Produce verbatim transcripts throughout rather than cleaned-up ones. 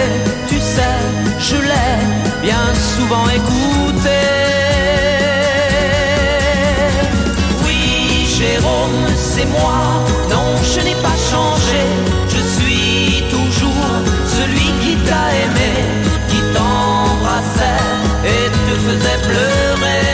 tu sais, je l'ai bien souvent écouté. Oui, Jérôme, c'est moi, non, je n'ai pas changé. Je suis toujours celui qui t'a aimé, qui t'embrassait et te faisait pleurer.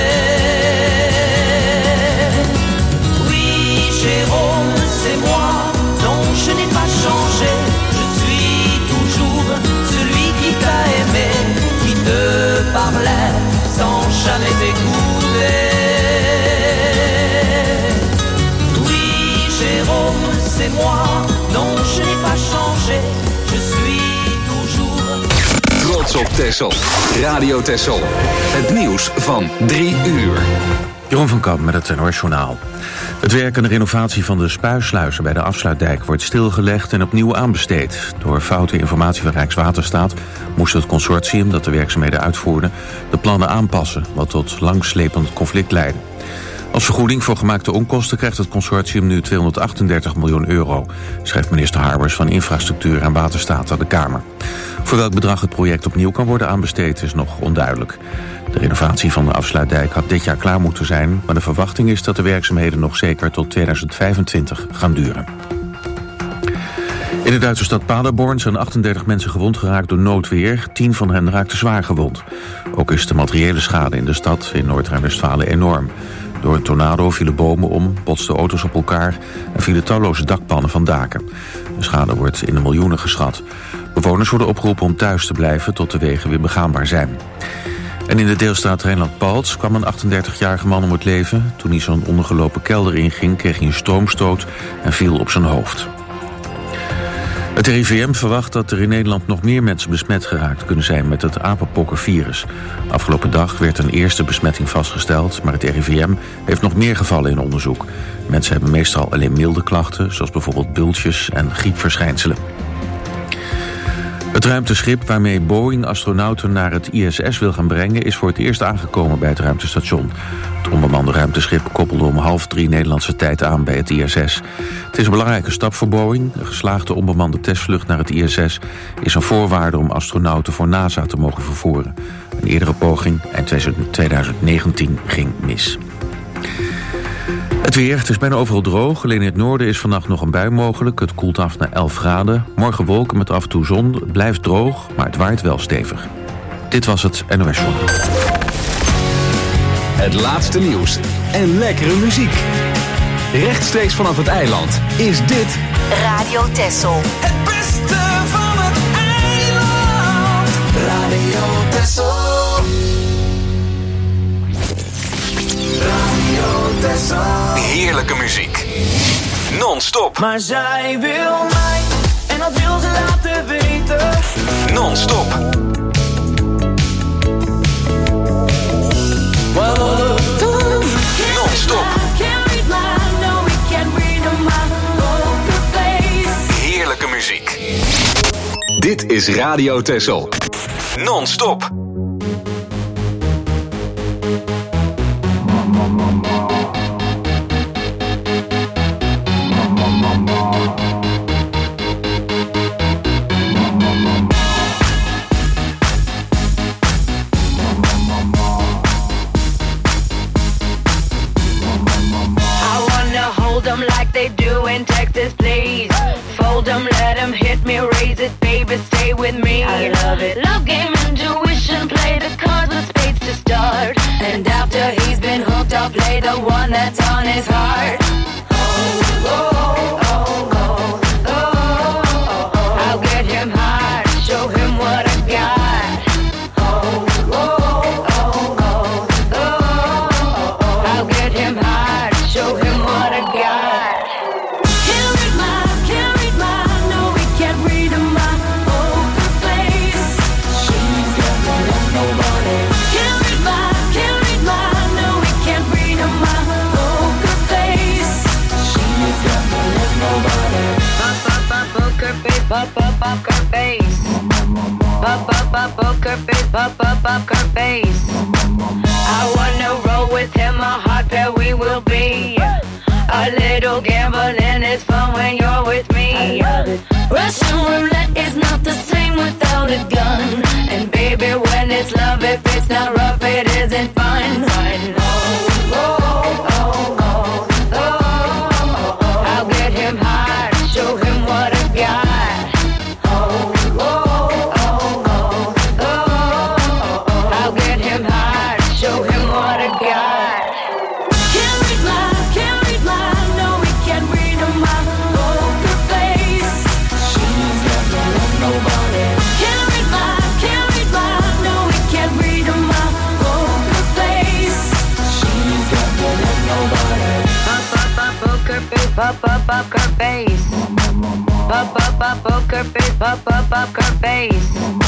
Oui, Jérôme, c'est moi, non, je n'ai pas changé. Je suis toujours celui qui t'a aimé, qui te parlait sans jamais t'écouter. Oui, Jérôme, c'est moi, non, je n'ai pas changé. Je suis toujours... Trots op Texel. Radio Texel. Het nieuws van drie uur. Jeroen van Kamp met het N O S-journaal. Het werk aan de renovatie van de spuisluizen bij de Afsluitdijk wordt stilgelegd en opnieuw aanbesteed. Door foute informatie van Rijkswaterstaat moest het consortium dat de werkzaamheden uitvoerde de plannen aanpassen, wat tot langslepend conflict leidde. Als vergoeding voor gemaakte onkosten krijgt het consortium nu tweehonderdachtendertig miljoen euro, schrijft minister Harbers van Infrastructuur en Waterstaat aan de Kamer. Voor welk bedrag het project opnieuw kan worden aanbesteed is nog onduidelijk. De renovatie van de Afsluitdijk had dit jaar klaar moeten zijn, maar de verwachting is dat de werkzaamheden nog zeker tot tweeduizend vijfentwintig gaan duren. In de Duitse stad Paderborn zijn achtendertig mensen gewond geraakt door noodweer. tien van hen raakten zwaar gewond. Ook is de materiële schade in de stad in Noord-Rijn-Westfalen enorm. Door een tornado vielen bomen om, botsten auto's op elkaar en vielen talloze dakpannen van daken. De schade wordt in de miljoenen geschat. Bewoners worden opgeroepen om thuis te blijven tot de wegen weer begaanbaar zijn. En in de deelstaat Rijnland-Palts kwam een achtendertigjarige man om het leven. Toen hij zo'n ondergelopen kelder inging, kreeg hij een stroomstoot en viel op zijn hoofd. Het R I V M verwacht dat er in Nederland nog meer mensen besmet geraakt kunnen zijn met het apenpokkenvirus. Afgelopen dag werd een eerste besmetting vastgesteld, maar het R I V M heeft nog meer gevallen in onderzoek. Mensen hebben meestal alleen milde klachten, zoals bijvoorbeeld bultjes en griepverschijnselen. Het ruimteschip waarmee Boeing astronauten naar het I S S wil gaan brengen is voor het eerst aangekomen bij het ruimtestation. Het onbemande ruimteschip koppelde om half drie Nederlandse tijd aan bij het I S S. Het is een belangrijke stap voor Boeing. Een geslaagde onbemande testvlucht naar het I S S is een voorwaarde om astronauten voor NASA te mogen vervoeren. Een eerdere poging eind tweeduizend negentien ging mis. Het weer, het is bijna overal droog. Alleen in het noorden is vannacht nog een bui mogelijk. Het koelt af naar elf graden. Morgen wolken met af en toe zon. Het blijft droog, maar het waait wel stevig. Dit was het N O S-journaal. Het laatste nieuws en lekkere muziek. Rechtstreeks vanaf het eiland is dit Radio Texel. Het beste van het eiland. Radio Texel. Radio Texel. heerlijke muziek. Non-stop. Maar zij wil mij en dat wil ze laten weten. Non-stop. Non-stop. Heerlijke muziek. Dit is Radio Texel. Non-stop. Like they do in Texas, please. Fold them, let them hit me, raise it, baby, stay with me. I love it. Love game, intuition, play the cards with spades to start. And after he's been hooked, I'll play the one that's on his heart. Oh, oh, oh, oh, oh, oh, oh. I'll get him hard, show him what I got. Oh, oh, oh, oh, oh, oh. I'll get him hard, show him what I got. Up, up, up her face. Up, up, up, poker face. Up, up, up her face. I wanna roll with him, a hot pair we will be. A little gambling is fun when you're with me. Russian roulette is not the same without loaded gun. And baby, when it's love, if it's not rough, it isn't fun. Fun. Oh, oh, oh, oh, oh, oh, oh. I'll get him high, show him what I got. Oh, oh, oh, oh, oh, oh, oh. I'll get him high, show him what I got. Can't read my, can't read my, no, we can't read my poker face. She's got no love, nobody. Can't read my, can't read my, no, we can't read my poker face. She's got no love, nobody. Pop up up poker face, pop up up her face. Pop up up poker face, pop up up her face.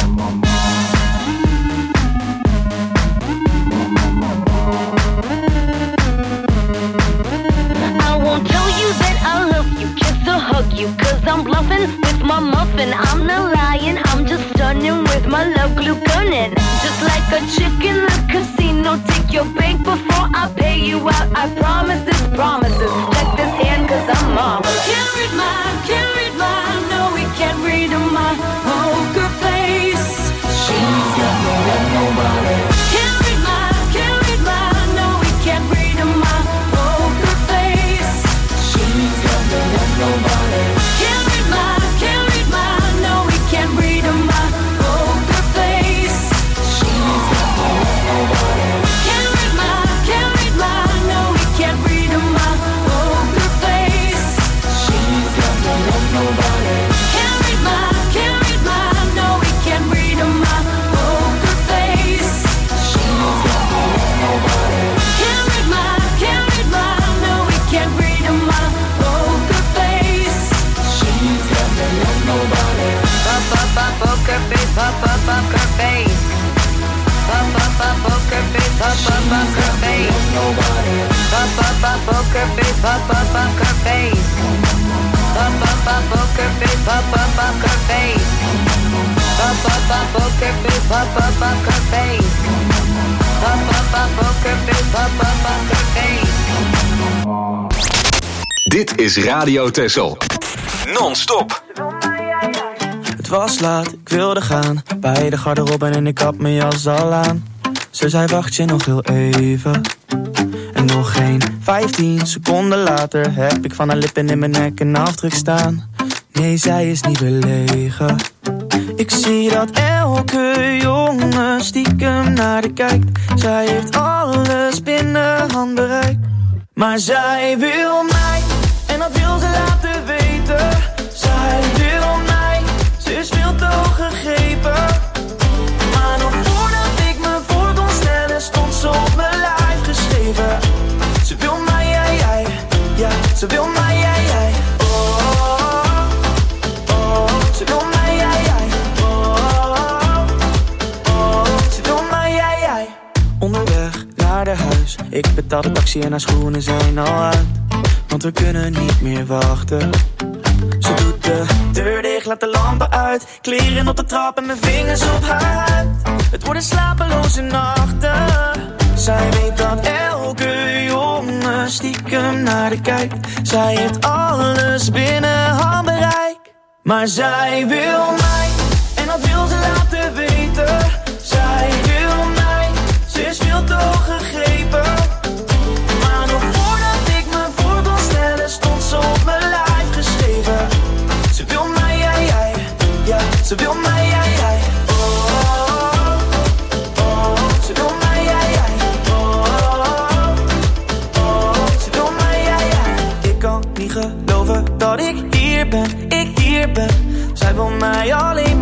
I won't tell you that I love you, kiss or hug you, cause I'm bluffing with my muffin. I'm not lying, I'm just stunning with my love glue gunning. Just like a chick in the casino, take your bank before I pay you out. I promise this, promises. Check this hand cause I'm marvelous. Can't read my, can't read my, no we can't read my poker face. She's got no love, nobody. Can't read my, can't read my, no we can't read my poker face. She's got no love, nobody. Can't read my, can't read my, no we can't read my poker face. She's got no love, nobody. Can't read my, can't read my, no we can't read my poker face. She's got no love, nobody. Can't read my, can't read my, no we can't read my poker face. She's got no love, nobody. Can't read my, can't read my, no we can't read my poker face. She's got no love, nobody. Pop up up poker face, pop up up her face. Pop up up poker face, pop up up her face. Nobody. Pop up up poker face, pop up up her face. Pop up up poker face, pop up up her face. Pop up up poker face, pop up up her face. Pop up up poker face, pop up up her face. Dit is Radio Texel. Non-stop. Het was laat, ik wilde gaan. Bij de garderobe en ik had mijn jas al aan. Ze zei wacht je nog heel even. En nog geen vijftien seconden later heb ik van haar lippen in mijn nek een afdruk staan. Nee, zij is niet belegen. Ik zie dat elke jongen stiekem naar de kijkt. Zij heeft alles binnen handbereik. Maar zij wil mij, en dat wil ze laten weten. Zij wil mij, ze is veel te hoog gegrepen. Maar nog voordat ik me voor kon stellen, stond ze op mijn lijf geschreven. Ze wil mij, jij, jij, ja, ze wil mij, jij, jij. Oh, oh, oh, ze wil mij, jij, jij. Oh, oh, ze wil mij, jij, jij. Onderweg naar de huis, ik betaal de taxi en haar schoenen zijn al uit. Want we kunnen niet meer wachten. Ze doet de deur dicht, laat de lampen uit. Kleren op de trap en mijn vingers op haar huid. Het worden slapeloze nachten. Zij weet dat elke jongen stiekem naar de kijkt. Zij heeft alles binnen handbereik. Maar zij wil mij, en dat wil ze laten weten. Zij wil mij, ze is veel te hoog gegrepen. Maar nog voordat ik me voor kon stellen, stond ze op mijn lijf geschreven. Ze wil mij, jij, jij, ja, ze wil mij, jij, jij. Oh, oh, oh, ze wil mij, jij, jij. Oh, oh, ze wil mij, jij, jij. Ik kan niet geloven dat ik hier ben, ik hier ben. Zij wil mij alleen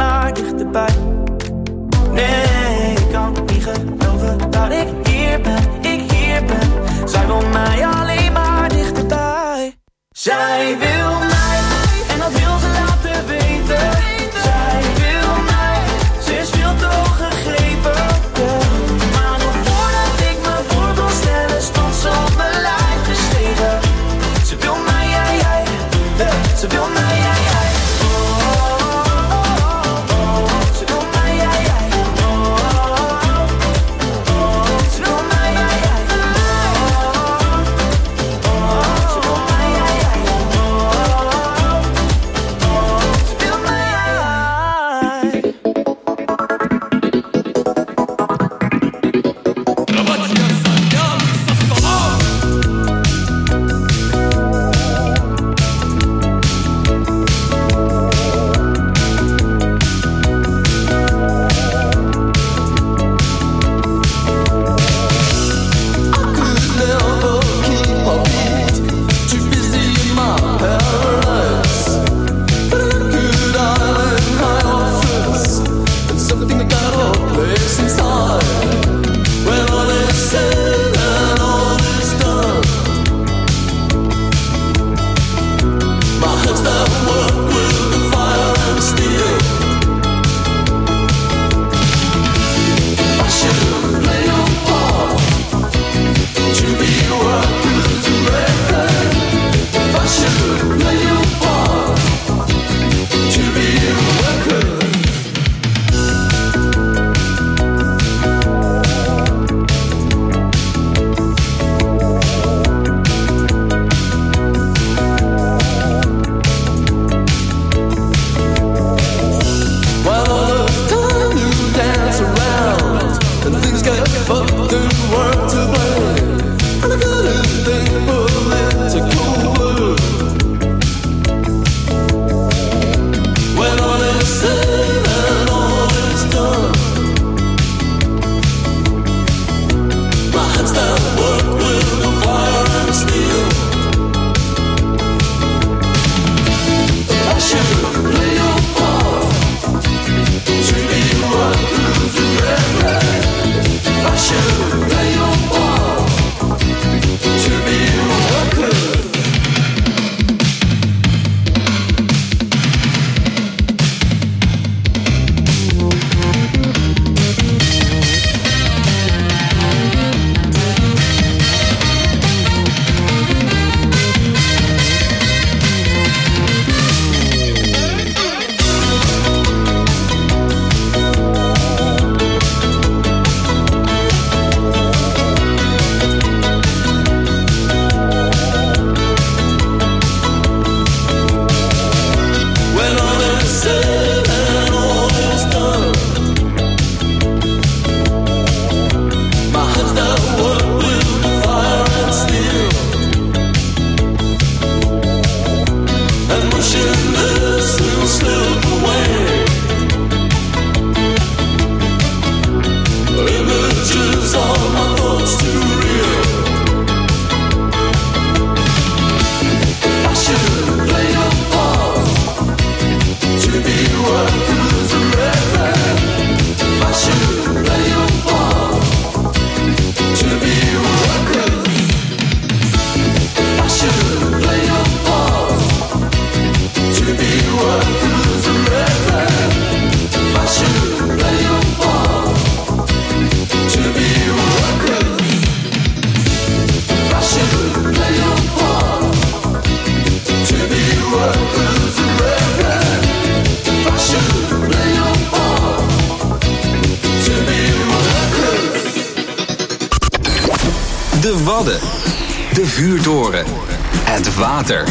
De Wadden. De vuurtoren. Het water.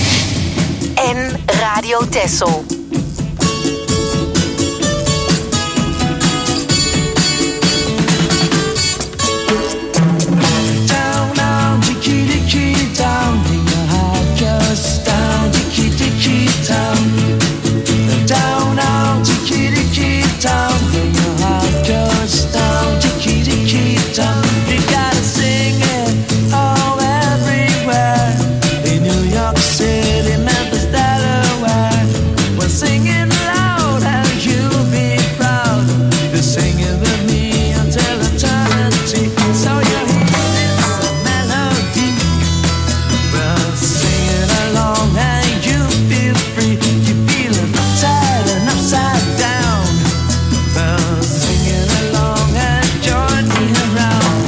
En Radio Texel. Singing along and join me around.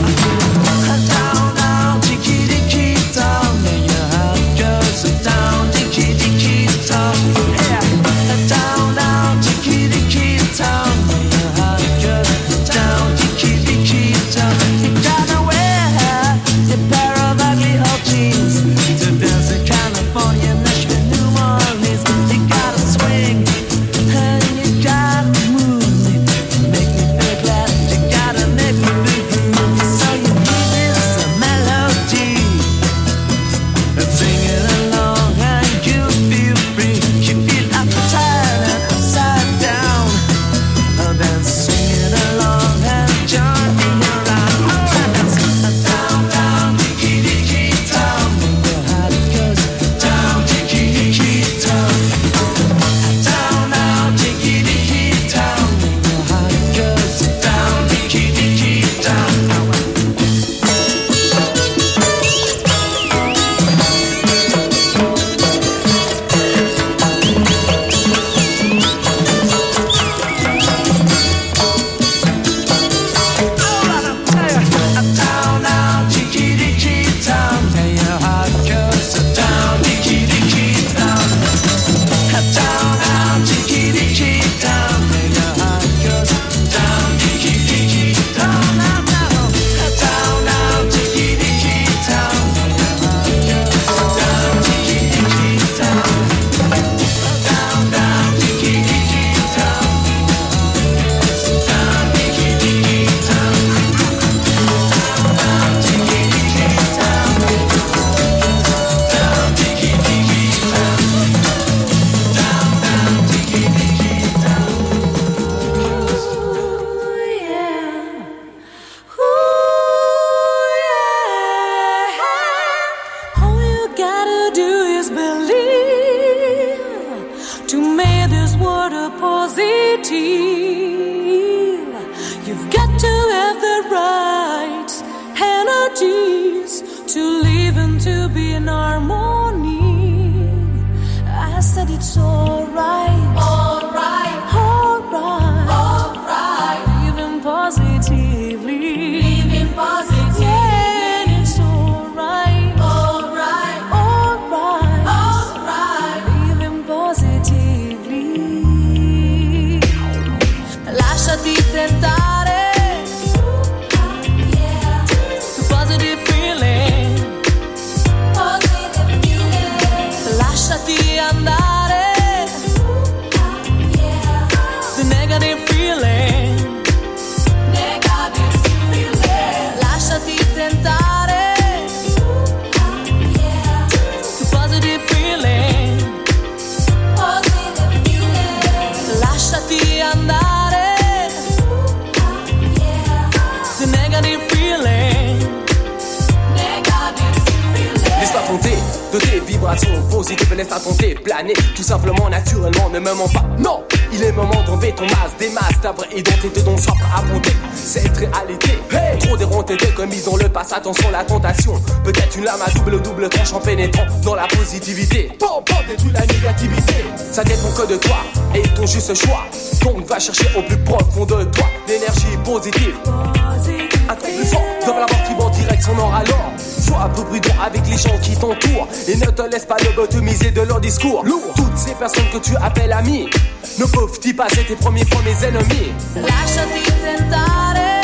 vibration positive, laisse ta tenter planer. Tout simplement, naturellement, ne me mens pas. Non, il est moment d'enlever ton masque, des masques, ta vraie identité dont sois prêt à monter. Cette réalité, hey, trop déronté, commise dans le passé, attention la tentation. Peut-être une lame à double double tranchant pénétrant dans la positivité. Bon, bon, détruis la négativité. Ça dépend que de toi et ton juste choix. Donc va chercher au plus profond de toi l'énergie positive. Un truc plus fort dans la mort qui va en direction nord alors. Sois un peu prudent avec les gens qui t'entourent et ne te laisse pas lobotomiser de leur discours. Lourd. Toutes ces personnes que tu appelles amis ne peuvent-ils pas être tes premiers fois mes ennemis? Lasciati tentare.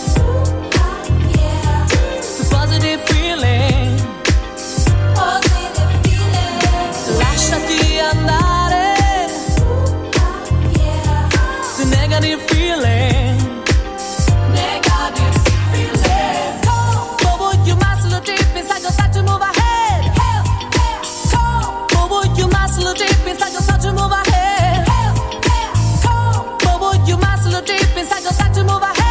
Positive feeling. Positive feeling. Lasciati andare. The negative feeling. Negative feeling. Bobo, you muscle deep inside your start to move ahead. Bobo, you muscle deep inside your start to move ahead. Bobo, you muscle deep inside your start to move ahead.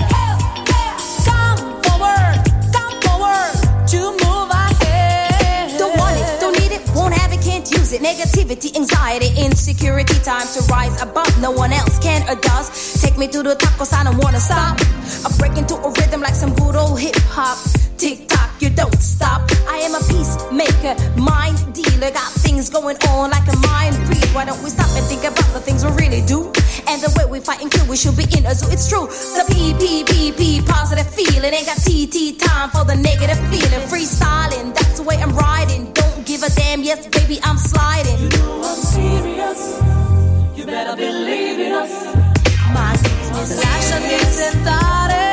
Negativity, anxiety, insecurity, time to rise above. No one else can or does. Take me to the top cause I don't wanna stop. I break into a rhythm like some good old hip hop. Tick tock, you don't stop. I am a peacemaker, mind dealer. Got things going on like a mind read. Why don't we stop and think about the things we really do? And the way we fight and kill, we should be in a zoo. It's true. The P, P, P, P, positive feeling. Ain't got T, T, time for the negative feeling. Freestyling, that's the way I'm riding. Don't give a damn, yes, baby, I'm sliding. You know I'm serious. You better believe in us. My lasciati tentare.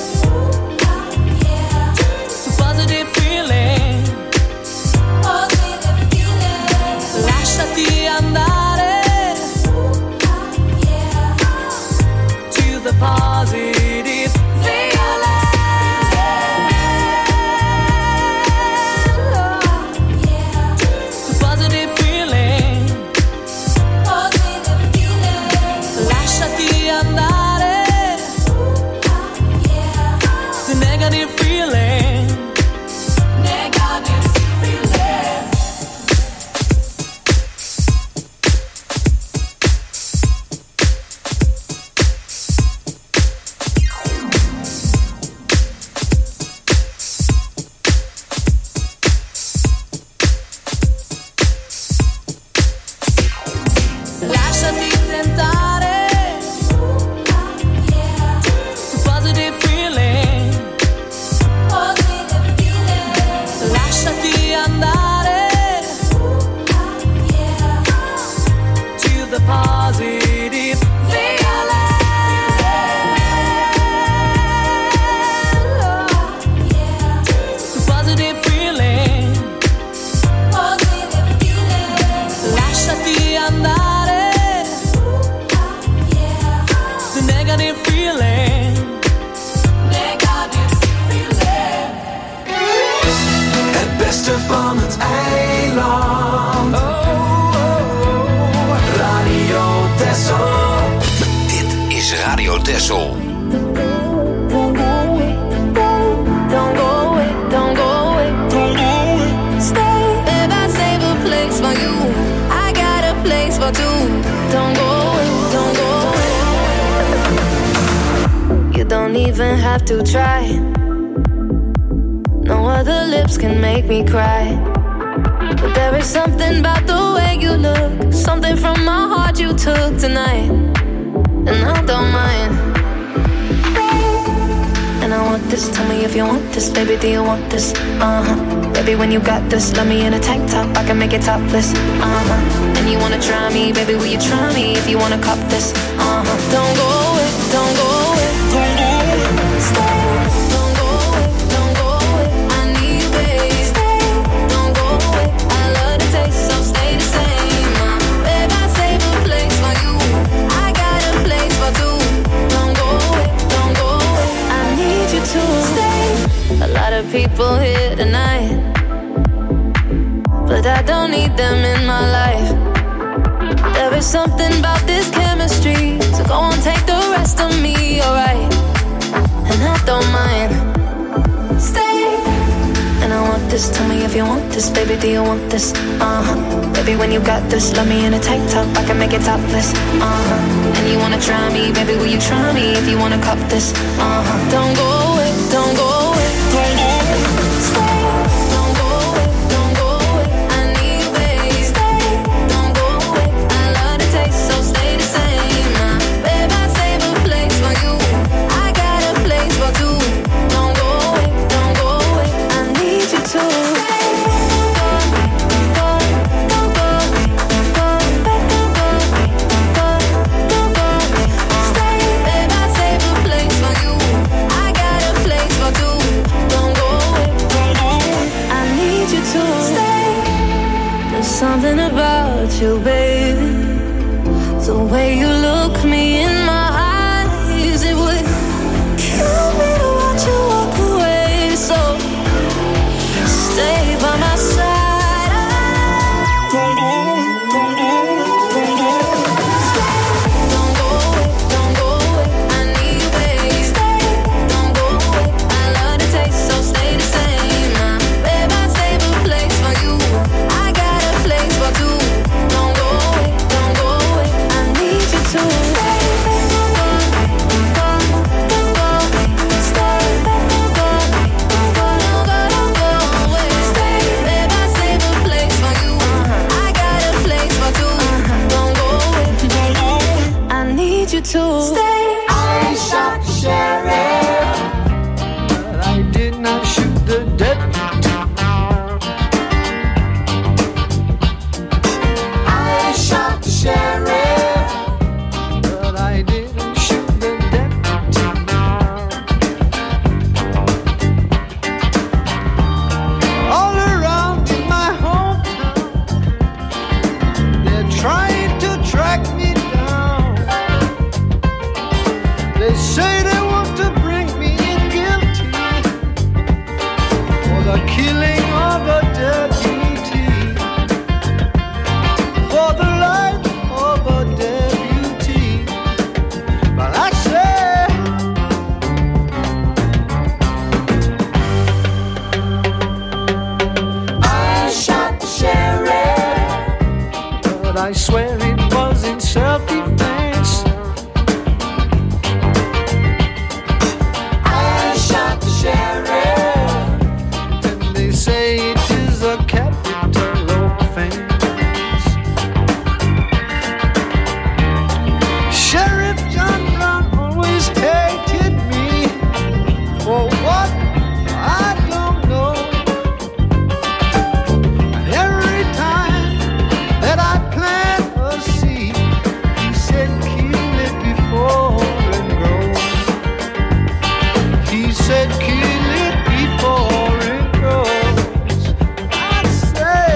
Positive feeling. Positive feeling. Lasciati andare. To the positive feeling. Positive feeling. Positive feeling. Lasciati andare. The negative feeling. Negative feeling. Lasciati tentare. Positive feeling. Positive feeling. Lasciati andare. To the positive feeling. Positive feeling. Positive feeling. Lasciati andare. The negative feeling. Negative feeling. Het beste van het eiland. Oh, oh, oh. Radio Texel. Dit is Radio Texel. Don't go away, don't go away, don't go away, don't go away. Stay, babe, I save a place for you. I got a place for two. Don't go away, don't go away. You don't even have to try. No other lips can make me cry. But there is something about the way you look. Something from my heart you took tonight. And I don't mind. And I want this, tell me if you want this. Baby, do you want this? Uh-huh. Baby, when you got this, love me in a tank top, I can make it topless. Uh-huh. And you wanna try me, baby, will you try me if you wanna cop this? Uh-huh. Don't go away, don't go away, don't go away. Stay, don't go away, don't go away. I need you, babe. Stay, don't go away. I love the taste, so stay the same. Uh, babe, I save a place for you. I got a place for two. Don't go away, don't go away. I need you to stay. A lot of people here tonight, but I don't need them in my life. There is something about this chemistry, so go on, take the rest of me, alright? And I don't mind. Stay. And I want this, tell me if you you want this, baby, do you want this? Uh-huh. Baby, when you got this, love me in a tank top, I can make it topless. Uh-huh. And you wanna try me, baby, will you try me if you wanna cup this? Uh-huh. Don't go away, don't go away, don't go away. Stay. Don't go away, don't go away. I need you, baby. Stay. Don't go away. I love the taste, so stay the same. Now, babe, I save a place for you. I got a place for two. Don't go away, don't go away. I need you to stay. Something about you, baby. The way you look me in my eyes, it would kill me to watch you walk away. So stay by my side. Don't go away, don't go away, don't go away. Don't go away, I need you, baby. Stay, don't go away. I love the taste, so stay the same. Now, babe, I save a place for you. I got a place for two. Don't go away, don't go away. I need you to stay. Don't go away, don't go away. Stay, don't go away, don't go, don't go, don't go away. Stay, babe, I save a place for you. I got a place for two. Don't go away, don't go away. I need you to stay. I shot the sheriff, but I did not shoot the deputy. I shot the sheriff, but I didn't shoot the deputy. All around in my hometown, they're trying to track me down. They say they want to bring me in guilty for the killing of a deputy, for the life of a deputy. But I say, I shot the sheriff, but I swear it was in self-defense. I shot the sheriff, and they say it is a capital offense. Sheriff John Brown always hated me for what I don't know. And every time that I plant a seed, he said kill it before it grows. He said kill it before it grows. I say,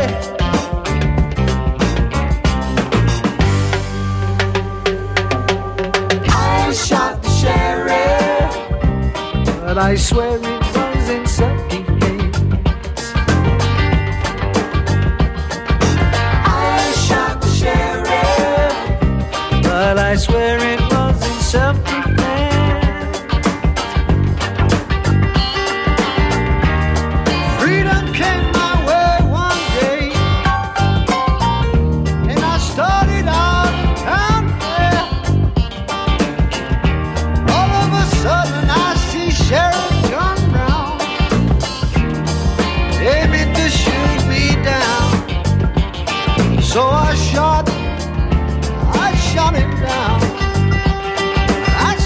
I shot the sheriff, but I swear it was in self-defense. I shot the sheriff, but I swear it was in self-defense. Freedom came my way one day, and I started out of town fair. All of a sudden I see Sheriff John Brown aiming to shoot me down. So I shot, I shot him down. I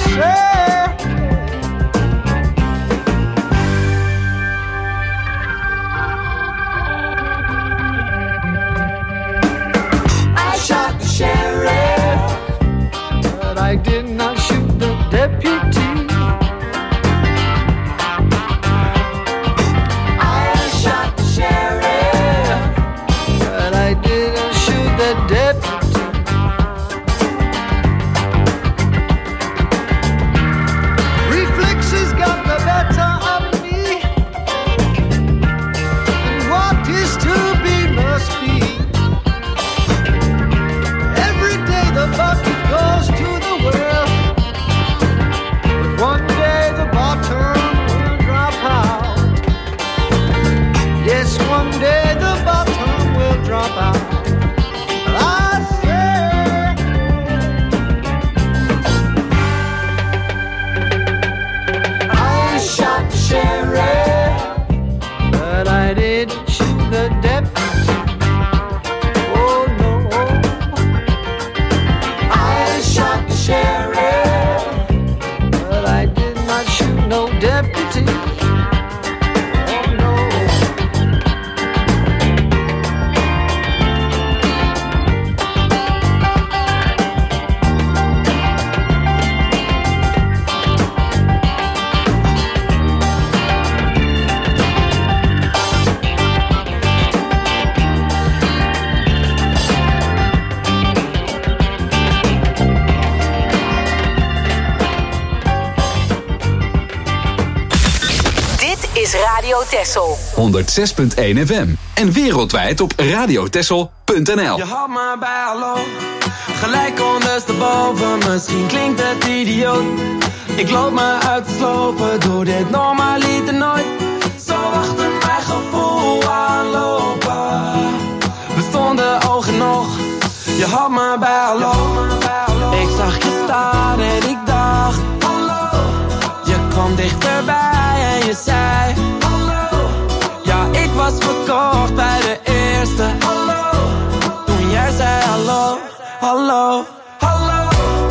is Radio Texel. honderdzes punt één F M. En wereldwijd op radiotexel punt n l. Je had me bij hallo, gelijk ondersteboven. Misschien klinkt het idioot. Ik loop me uit te slopen, doe dit normaliter nooit. Zo achter mijn gevoel aanlopen. We stonden oog in oog, je had me bij hallo. Ik zag je staan en ik dacht hallo. Je kwam dichterbij en je zei hallo. Ja, ik was verkocht bij de eerste hallo. Toen jij zei hallo, hallo, hallo.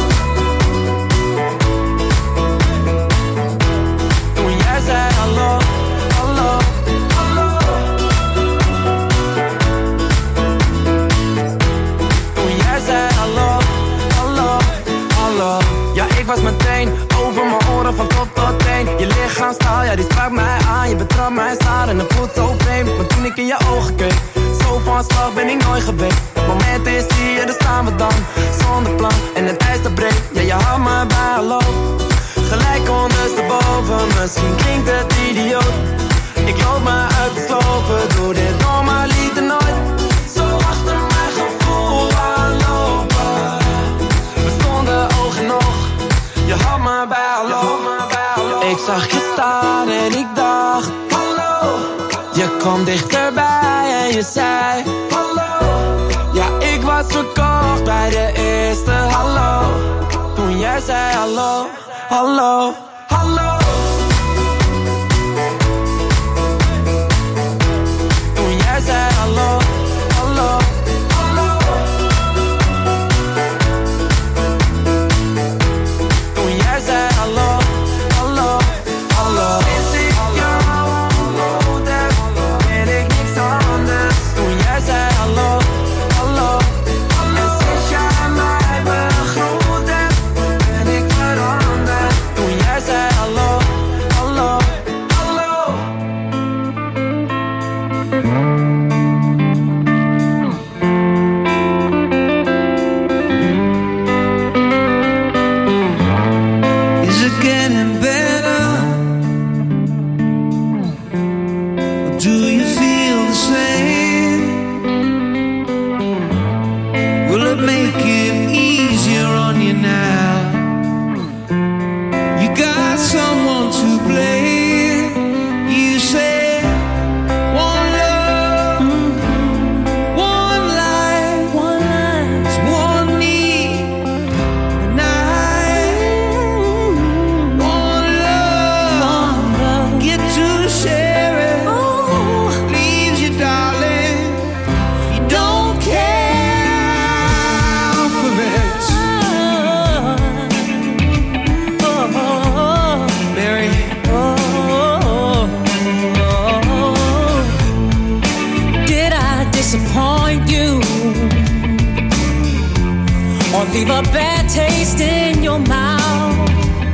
Toen jij zei hallo, hallo, hallo. Toen jij zei hallo, hallo, hallo. Ja, ik was meteen over mijn oren van top tot teen. Je lichaamstaal, ja die sprak mij aan. Je betrapt mij staan en het voelt zo vreemd. Maar toen ik in je ogen keek, zo van slag ben ik nooit geweest. Het moment is hier, daar staan we dan. Zonder plan en het ijs dat breekt. Ja, je had me bij hallo. Gelijk ondersteboven, misschien klinkt het idioot. Ik loop me uit te slopen, doe dit normaliter nooit. Zo achter mijn gevoel aanlopen. We stonden oog in oog, je had me bij hallo. Ik zag je staan en ik dacht hallo. Je kwam dichterbij en je zei hallo. Ja, ik was verkocht bij de eerste hallo. Toen jij zei hallo, hallo, hallo. Toen jij zei hallo, hallo, hallo. Toen jij zei hallo, hallo, hallo. Sinds ik jou ontmoet heb, weet ik niks anders. Toen jij zei hallo, hallo, hallo. En sinds jij mij begroet hebt, ben ik veranderd. Toen jij zei hallo, hallo, hallo. Is it getting better? Or do you feel the same? Will it make it easier on you now? You got someone to blame. You say one love, one life, one life, it's one need, and I one love, get to share it. Leaves you, darling, you don't care for it. Mary, Did I disappoint you or leave a bad taste in your mouth?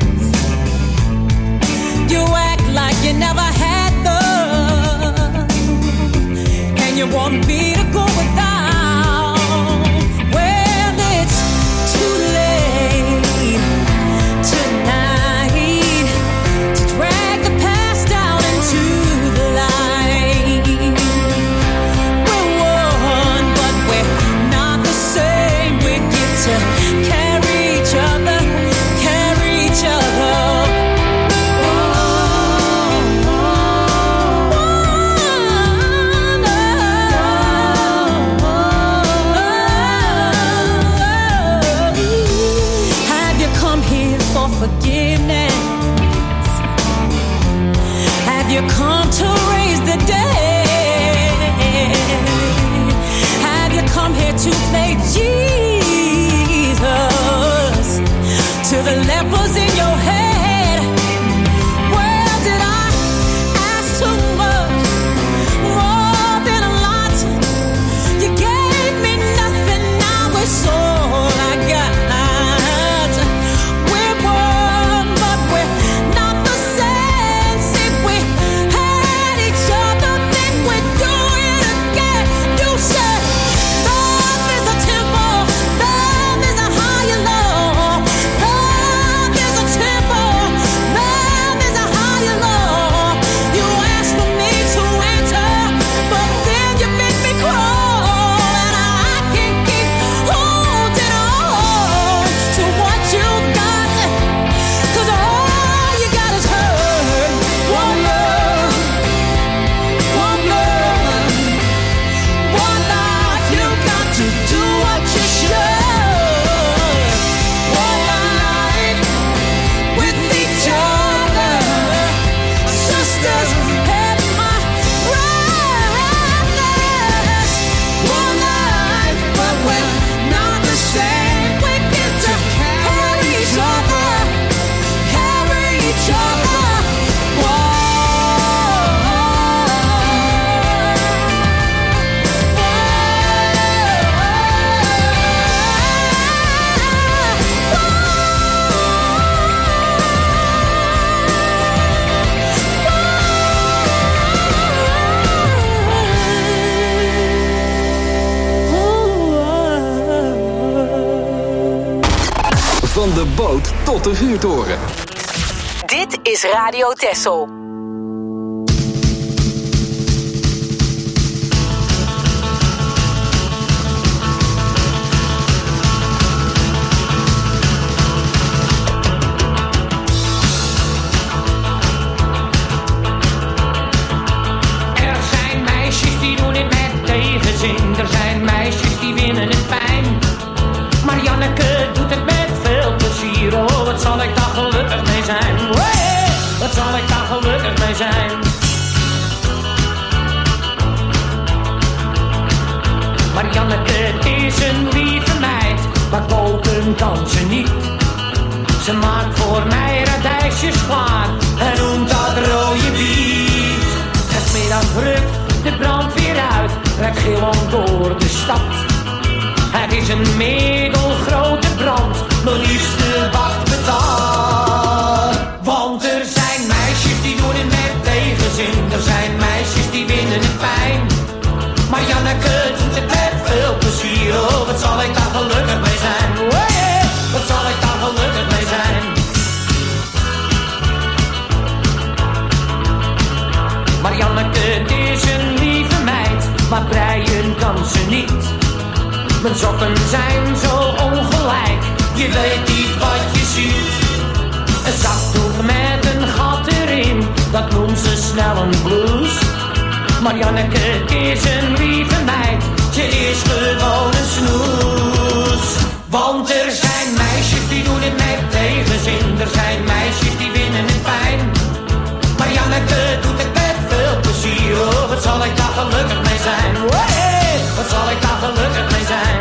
You act like you never had love, and you want me to go without. Well, it's too late tonight to drag the past out into the light. We're one, but we're not the same. We get to carry each other, carry each other. Have you come here for forgiveness? Have you come to raise the dead? Have you come here to play Jesus to the lepers in your head? Well, did I ask too much? More than a lot. You gave me nothing, now it's all I got. We're one, but we're not the same. See, we had each other, then we do it again. You said love is a temple, love is a higher law. Love is a temple. boot tot de vuurtoren. Dit is Radio Texel. Er zijn meisjes die winnen het fijn, maar Janneke doet het met veel plezier. Oh, wat zal ik daar gelukkig mee zijn. Hey, wat zal ik daar gelukkig mee zijn. Maar Janneke is een lieve meid, maar koken kan ze niet. Ze maakt voor mij radijsjes klaar en noemt dat rode biet. Het is middag druk, de brandweer uit, rijdt gillend door de stad. Het is een middelgrote brand, mijn liefste wacht betaald. Want er zijn meisjes die doen het met tegenzin, er zijn meisjes die winnen het fijn. Maar Janneke doet het met veel plezier, oh wat zal ik daar gelukkig mee zijn. Hey, wat zal ik daar gelukkig mee zijn. Maar Janneke is een lieve meid, maar breien kan ze niet. Mijn sokken zijn zo ongelijk, je weet niet wat je ziet. Een zakdoek met een gat erin, dat noemt ze snel een blouse. Maar Janneke is een lieve meid, ze is gewoon een snoes. Want er zijn meisjes die doen het met tegenzin, er zijn meisjes die winnen het fijn. Maar Janneke doet het met veel plezier, oh wat zal ik daar gelukkig mee zijn. Hey, wat zal ik daar gelukkig mee zijn.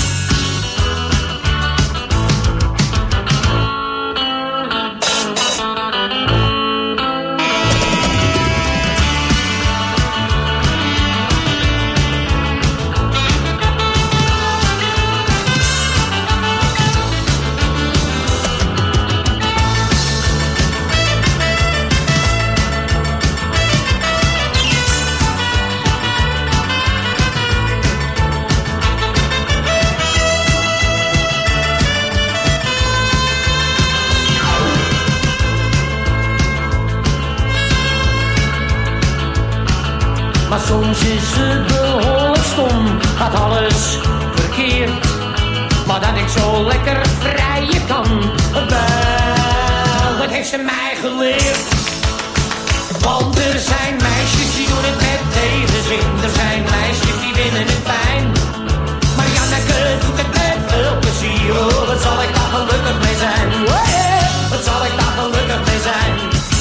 Maar soms is het behoorlijk stom, gaat alles verkeerd. Maar dat ik zo lekker vrijen kan, wel, dat heeft ze mij geleerd. Want er zijn meisjes die doen het met tegenzin, er zijn meisjes die winnen het fijn. Maar Janneke doet het met veel plezier, oh wat zal ik daar gelukkig mee zijn. Hey, wat zal ik daar gelukkig mee zijn.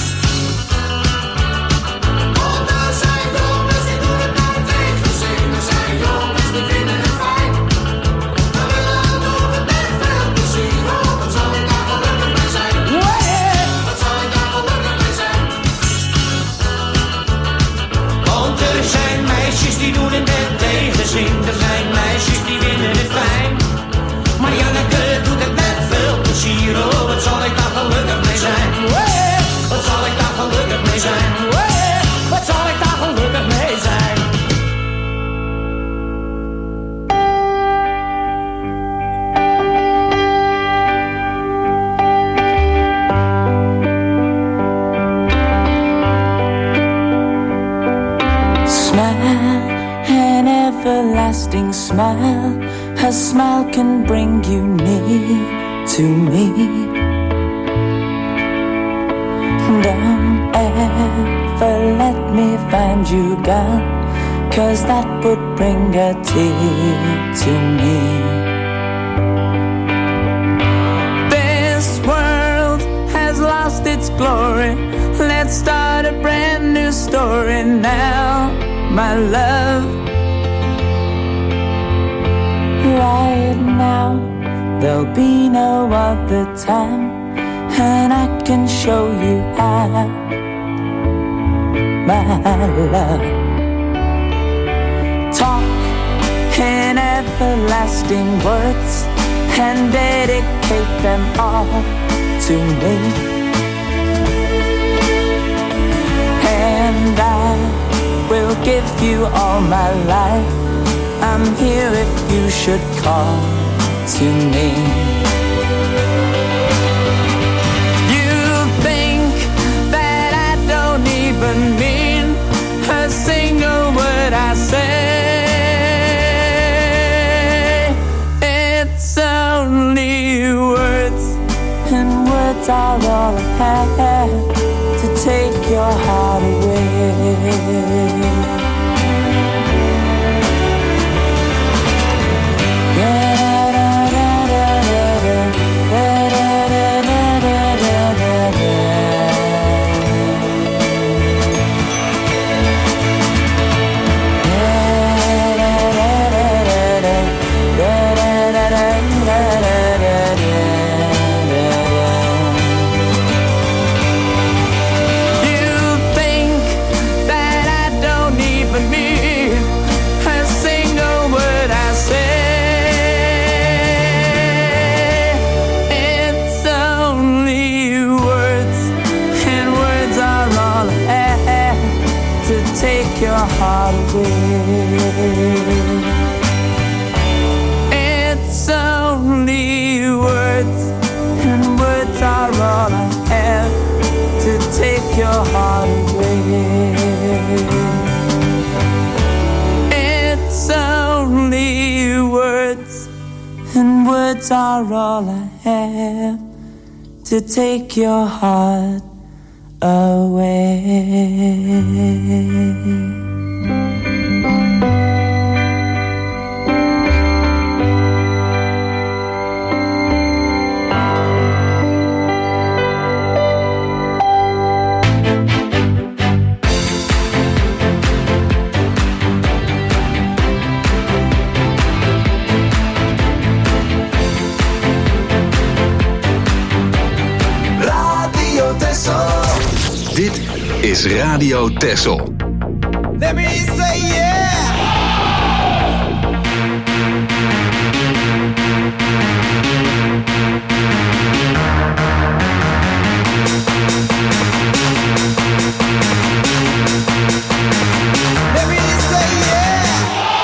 Die doen het met tegenzin, er zijn meisjes die winnen het fijn. Maar Janneke doet het met veel plezier, oh wat zal ik daar gelukkig mee zijn. Hey, wat zal ik daar gelukkig mee zijn. Hey, wat zal ik daar gelukkig mee zijn. Everlasting smile, her smile can bring you near to me. Don't ever let me find you gone, 'cause that would bring a tear to me. This world has lost its glory, let's start a brand new story now, my love. Right now, there'll be no other time, and I can show you how, my love. Talk in everlasting words and dedicate them all to me, and I will give you all my life. I'm here if you should call to me. words are all I have to take your heart away. It's only words, and words are all I have to take your heart away. It's only words, and words are all I have to take your heart away. Dit is Radio Texel. Let me say yeah! Let me say yeah!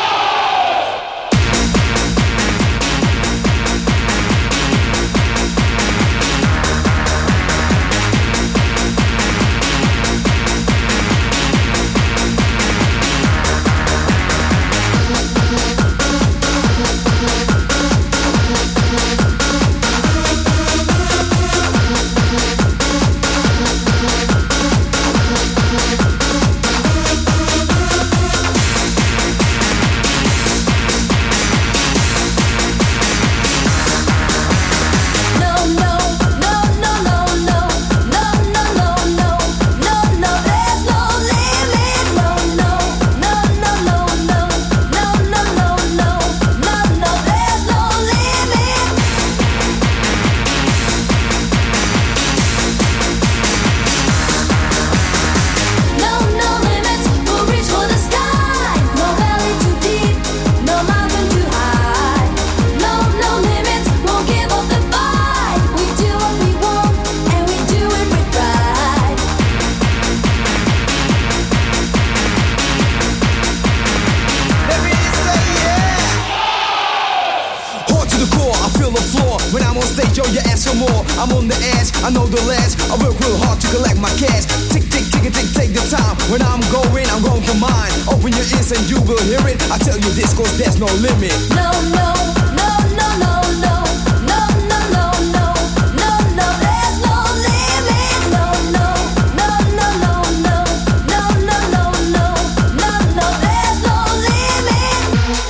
I'm on the edge, I know the last. I work real hard to collect my cash. Tick, tick, tick, tick, take the time. When I'm going, I'm going for mine. Open your ears and you will hear it. I tell you this cause there's no limit. No, no, no, no, no, no. No, no, no, no. No, no, there's no limit. No, no, no, no, no, no. No, no, no, no. No, no, there's no limit.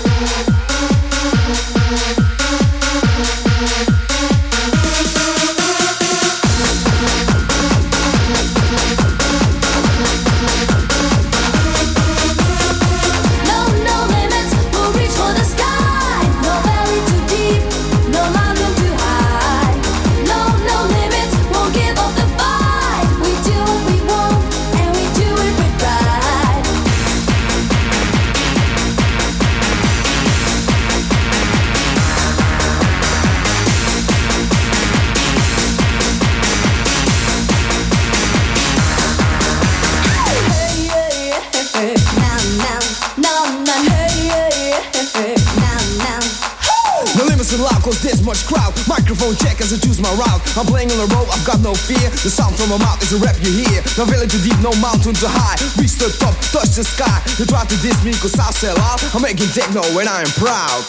Cause there's much crowd. Microphone check as I choose my route. I'm playing on the road, I've got no fear. The sound from my mouth is a rap you hear. No valley too deep, no mountain too high. Reach the top, touch the sky. You try to diss me cause I sell out. I'm making techno when I am proud.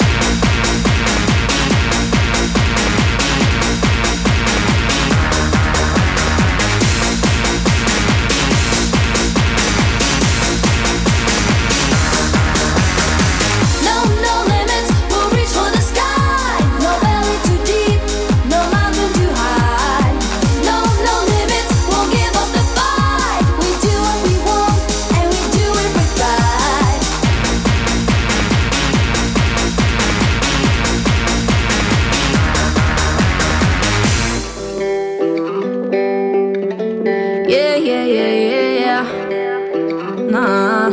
Nah.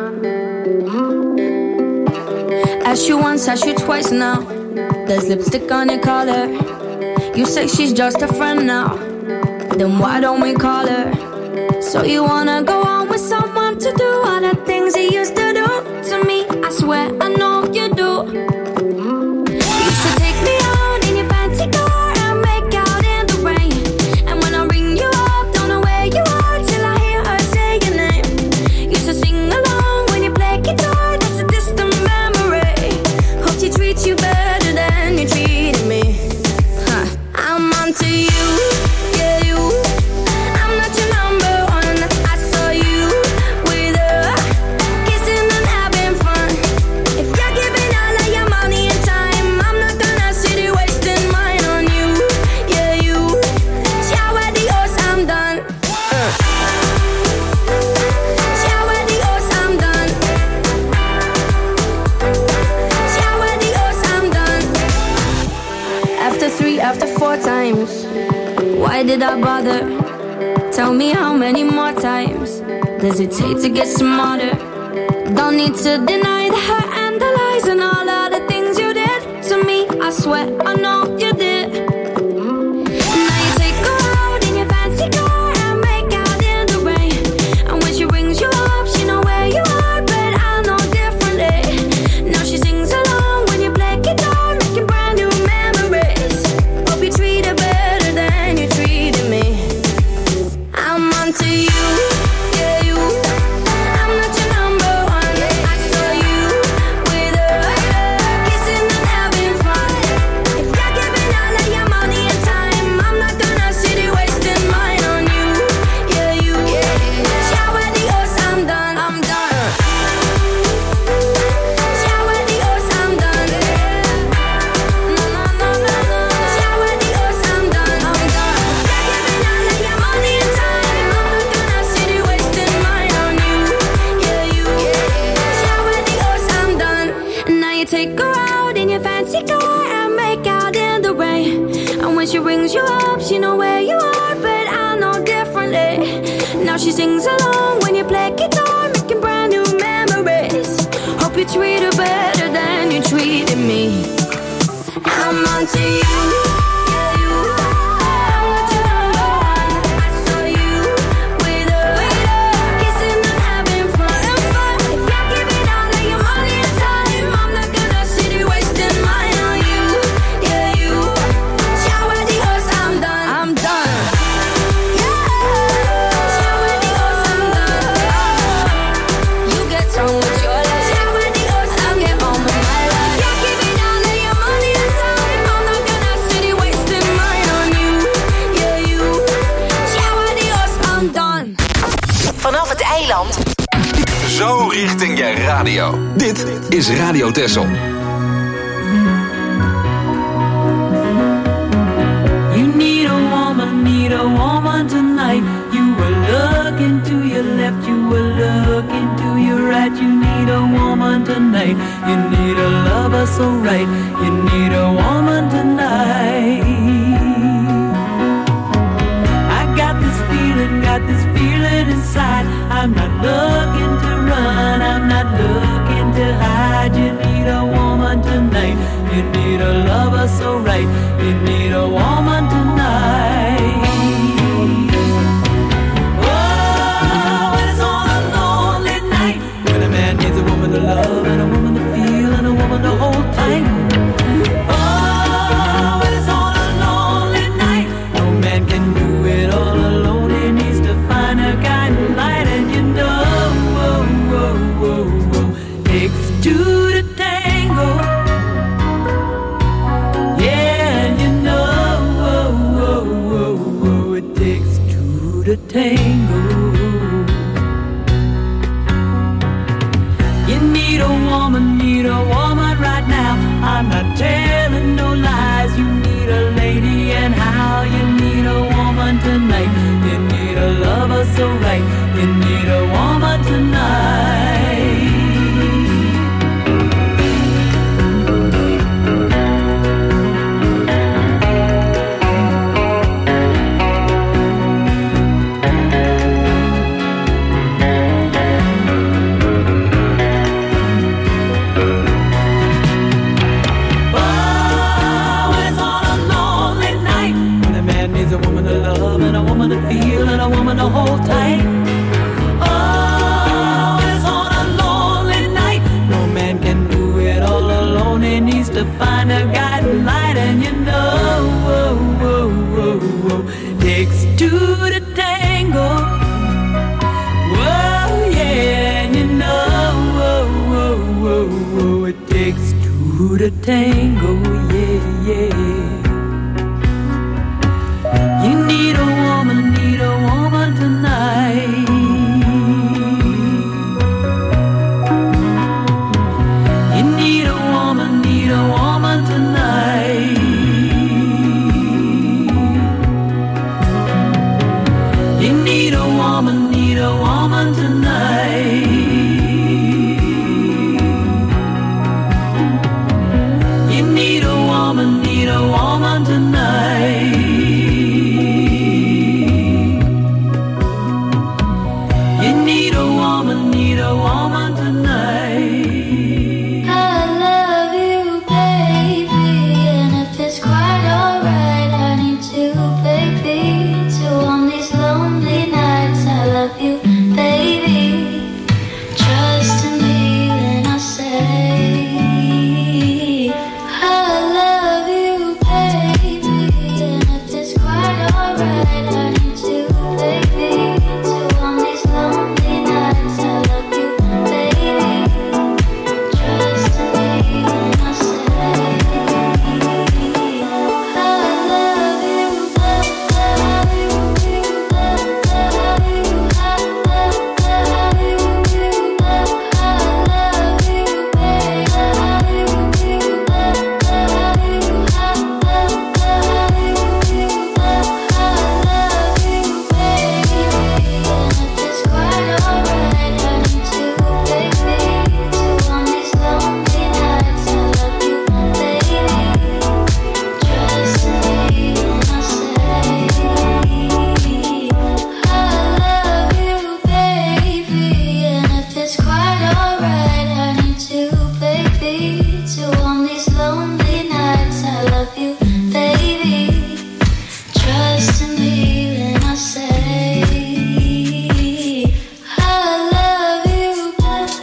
Asked you once, asked you twice now. There's lipstick on your collar. You say she's just a friend now. Then why don't we call her? So you wanna go on with someone to do all the things he used to do to me? I swear I know you do. You used to take me out in your fancy car and make out in the rain. And when I ring you up, don't know where you are till I hear her say your name. Used to sing along when you play guitar. That's a distant memory. Hope she treats you better than you treated me. Huh. I'm onto you, yeah you. I'm not your number one. I saw you with her, kissing and having fun. If you're giving all of your money and time, I'm not gonna sit here wasting mine on you, yeah you. Ciao adios, I'm done. Uh. Ciao adios, I'm done. Ciao adios, I'm done. After three, after four times, why did I bother? Tell me how many more times does it take to get smarter? Don't need to deny the hurt and the lies and all of the things you did to me. I swear I know you did. Now you take her out in your fancy car and make out in the rain. And when she rings you up, she know where you are, but I know differently. Now she sings along when you play guitar, making brand new memories. Hope you treat her better than you treated me. I'm onto you, yeah you. I'm not your number one. I saw you with her, kissing and having fun. If you're giving all of your money and time, I'm not gonna sit here wasting mine on you, yeah you. Ciao adios, I'm done, I'm done. Ciao adios, I'm done. No, no, no, no, no. Ciao adios, I'm done, I'm done. If you're giving all of your money and time, I'm not gonna sit here wasting mine on you, yeah you. Ciao adios, I'm done. And now you take her out in your fancy car and make out in the rain. And when she rings you up, she know where you are, but I know differently. Now she sings along when you play guitar, making brand new memories. Hope you treat her better than you treated me. I'm onto you, yeah you. I'm not your number one. I saw you with her, kissing and having fun. If you're giving all of your money and time, I'm not gonna sit here wasting mine on you, yeah you. Ciao adios, I'm done, I'm done. Yeah. Ciao adios, I'm done. You get on with your life. Ciao adios, I'll get on with my life. If you're giving all of your money and time, I'm not gonna sit here wasting mine on you, yeah you. Ciao adios, I'm done. Vanaf het eiland. Zo richting je radio. Dit is Radio Texel. You need a woman, need a woman tonight. You will look into your left, you will look into your right. You need a woman tonight. You need a lover so right. You need a woman tonight. I got this feeling, got this feeling inside. I'm not looking to run, I'm not looking to hide. You need a woman tonight. You need a lover so right. You need a woman tonight. Oh, when it's on a lonely night, when a man needs a woman to love and a woman to feel and a woman to hold tight. Oh, when it's on a lonely night, no man can do it all alone. He needs to find a guiding light, and you know, whoa, whoa, whoa, whoa, takes two to tango. Yeah, you know, whoa, whoa, whoa, whoa, it takes two to tango. You need a woman, need a woman right now. I'm not telling no lies. You need a lady, and how you need a woman tonight. You need a lover so right. You need a woman tonight. two to tango, yeah, yeah. You need a woman, need a woman tonight. You need a woman, need a woman tonight. You need a woman, need a woman tonight. You need a woman, need a woman tonight. You need a woman, need a woman tonight. I love you, baby, and if it's quite alright, I need you, baby, to on these lonely nights. I love you, baby. Trust in me when I say I love you, baby, and if it's quite alright, I need you, baby, to on these lonely nights. I love you, baby. Trust in me when I say I love you, baby, and if it's quite alright, I need you, baby, to on these lonely nights. I love you, baby. Trust in me when I say I love you.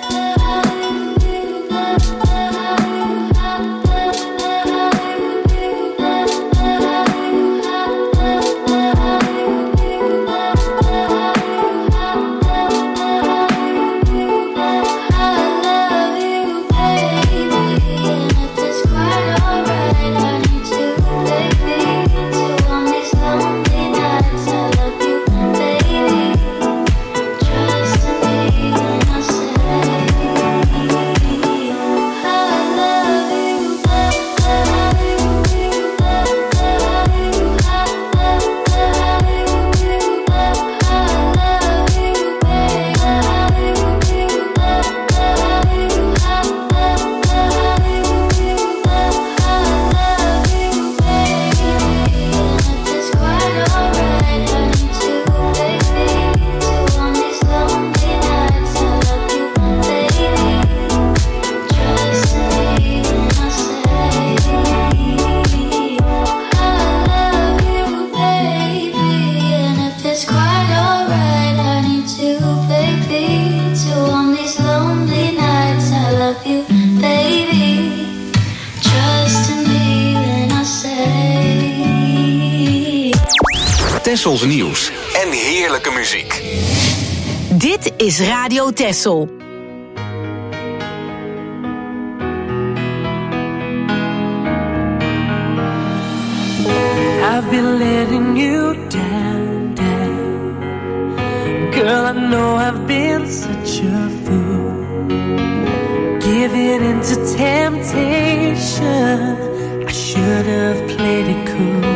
Tessels nieuws en heerlijke muziek. Dit is Radio Tessel. I've been letting you down, down. Girl, I know I've been such a fool, giving into temptation. I should have played it cool.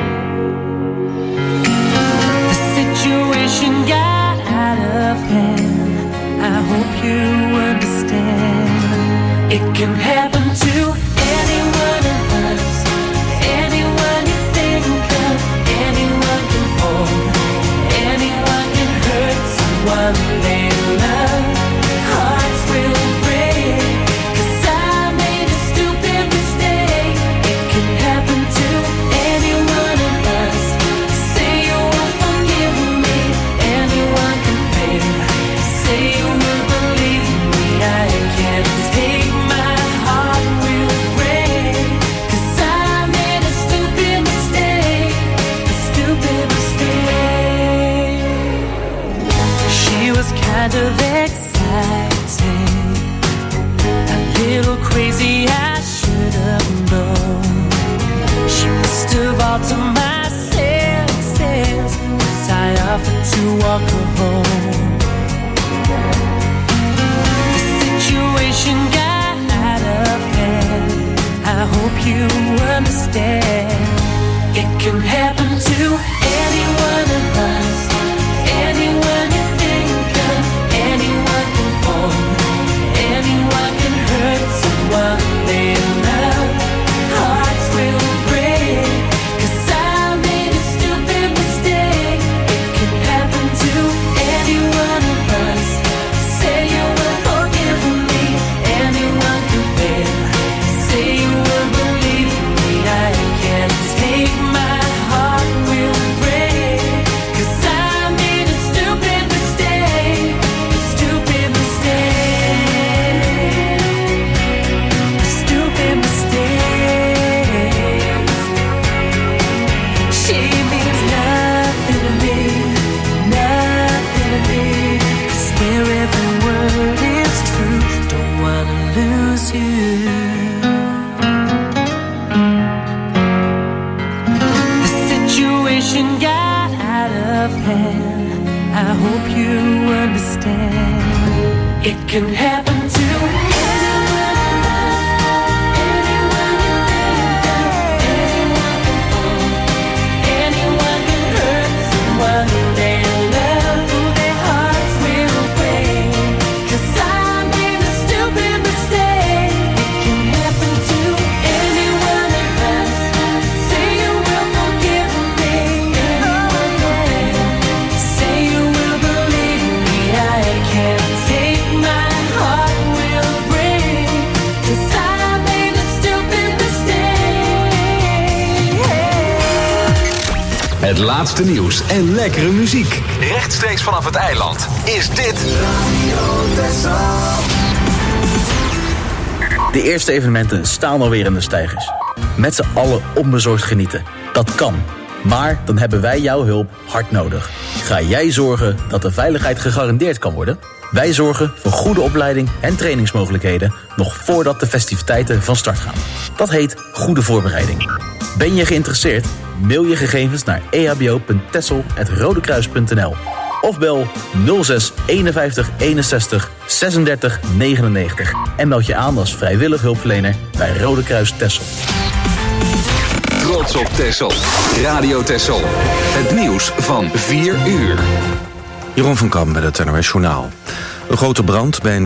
The situation got out of hand. I hope you understand. It can happen to anyone of us. Anyone you think of, anyone can fall, anyone can hurt someone they love. Hearts will break, 'cause I made a stupid mistake. It can happen to any one of us. Say you won't forgive me, anyone can fail. Say you will believe me, I can't take my heart. walk her home. The situation got out of hand. I hope you understand. It can happen to any one of us. Anyone you think of, anyone can fall. Anyone can hurt someone they love. Hearts will break, 'cause I made a stupid mistake. It can happen to any one of us. Say you will forgive me. Anyone can fail. Say you will believe me. I can't take my heart will break, 'cause I made a stupid mistake. A stupid mistake. A stupid mistake. She means nothing to me, nothing to me. I swear every word is true. Don't wanna lose you. The situation got out of hand. I hope you understand. It can happen to anyone of us. Anyone you think of, anyone can fall. Anyone can hurt someone they love. Their hearts will break, 'cause I made a stupid mistake. It can happen to any one of us. Say you will forgive me. Anyone can fail. Say you will believe me. I can't take my heart will break, 'cause I made a stupid mistake. Het laatste nieuws en lekkere muziek. Rechtstreeks vanaf het eiland is dit De eerste evenementen staan alweer in de steigers. Met z'n allen onbezorgd genieten. Dat kan. Maar dan hebben wij jouw hulp hard nodig. Ga jij zorgen dat de veiligheid gegarandeerd kan worden? Wij zorgen voor goede opleiding en trainingsmogelijkheden nog voordat de festiviteiten van start gaan. Dat heet goede voorbereiding. Ben je geïnteresseerd? Mail je gegevens naar e h b o punt tessel apenstaartje rodekruis punt n l of bel nul zes eenenvijftig eenenzestig zesendertig negenennegentig en meld je aan als vrijwillig hulpverlener bij Rode Kruis Texel. Trots op Texel. Radio Texel. Het nieuws van vier uur. Jeroen van Kamp met het N O S Journaal. Een grote brand bij een